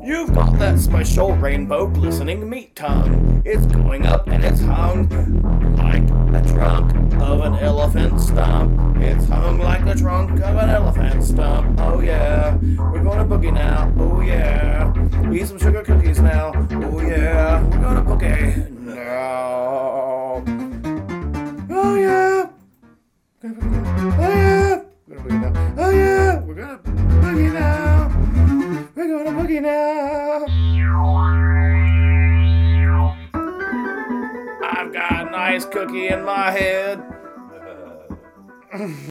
You've got that special rainbow glistening meat tongue. It's going up and it's hung like the trunk of an elephant stump. It's hung like the trunk of an elephant stump. Oh yeah, we're gonna boogie now. Oh yeah, eat some sugar cookies now. Oh yeah, we're gonna boogie now. Oh yeah, oh yeah, we're gonna boogie now. Oh yeah, we're gonna boogie now. We're gonna boogie now. I've got an ice cookie in my head.